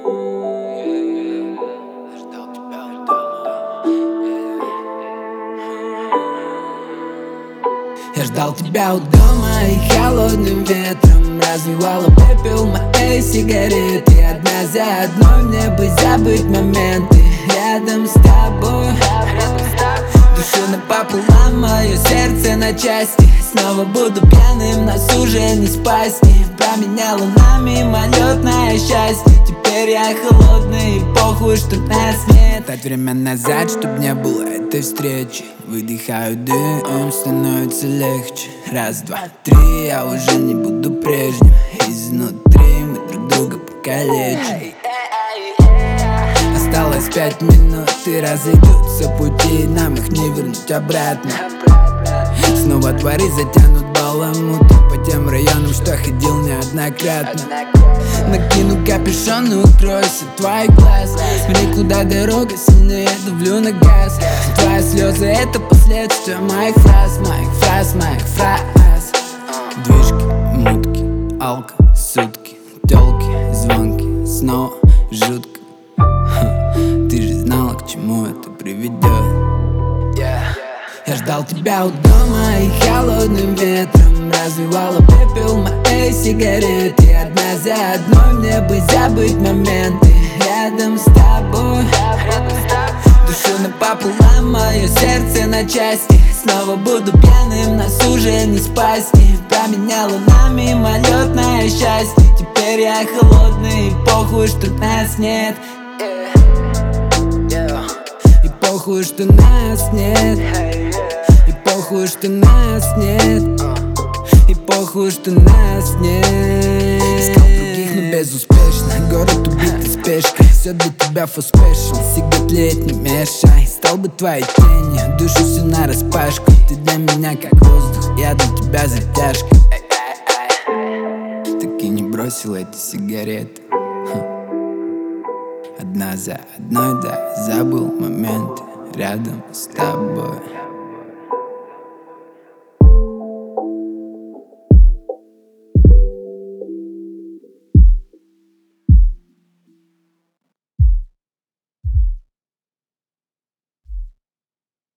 Я ждал тебя у дома и холодным ветром развивала пепел моей сигареты. Одна за одной мне бы забыть моменты рядом с тобой. Душу напополам, мое сердце на части. Снова буду пьяным, нас уже не спасти. Променяла на мимолетное счастье. Теперь я холодный и похуй, что нас нет. Дать время назад, чтоб не было этой встречи. Выдыхаю дым, становится легче. Раз, два, три, я уже не буду прежним. Изнутри мы друг друга покалечим. Осталось 5 минут и разойдутся пути. Нам их не вернуть обратно. Снова дворы затянут баламутом по тем районам, что ходил неоднократно. Накину капюшон и укройся твой глаз. В никуда дорога, сильно я давлю на газ. Твои слезы — это последствия моих фраз, моих фраз, моих фраз. Движки, мутки, алка, сутки, тёлки, звонки, снова жутко. Ты же знала, к чему это приведет. Я ждал тебя у дома и холодным ветром развивала пепел моей сигареты. Одна за одной мне бы забыть моменты рядом с тобой. Душу напополам, мое сердце на части. Снова буду пьяным, нас уже не спасти. Променяла на мимолетное счастье. Теперь я холодный и похуй, что нас нет. И похуй, что нас нет. И похуй, что нас нет. И похуй, что нас нет. Искал других, но безуспешно. Город убитый спешкой. Все для тебя for special. Сигарет лет не мешай. Стал бы твоей тенью. Душу всю нараспашку. Ты для меня как воздух. Я для тебя затяжка. Так и не бросил эти сигареты. Одна за одной, да, забыл моменты рядом с тобой.